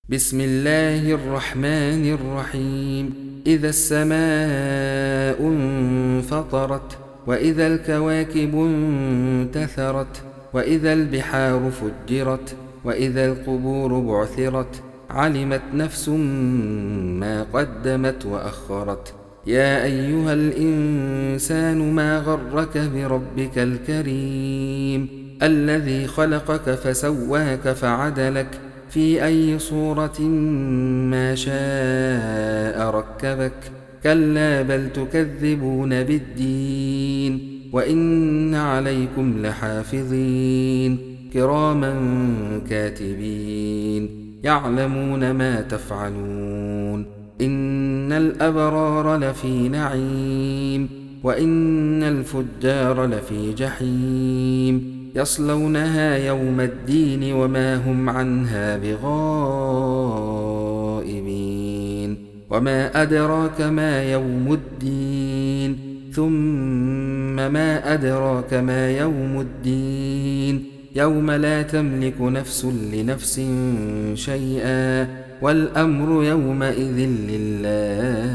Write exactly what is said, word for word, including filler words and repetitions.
بسم الله الرحمن الرحيم. إذا السماء انفطرت، وإذا الكواكب انتثرت، وإذا البحار فجرت، وإذا القبور بعثرت، علمت نفس ما قدمت وأخرت. يا أيها الإنسان ما غرك بربك الكريم الذي خلقك فسواك فعدلك في أي صورة ما شاء ركبك. كلا بل تكذبون بالدين، وإن عليكم لحافظين كراما كاتبين يعلمون ما تفعلون. إن الأبرار لفي نعيم، وإن الفجار لفي جحيم يصلونها يوم الدين وما هم عنها بغائبين. وما أدراك ما يوم الدين، ثم ما أدراك ما يوم الدين. يوم لا تملك نفس لنفس شيئا، والأمر يومئذ لله.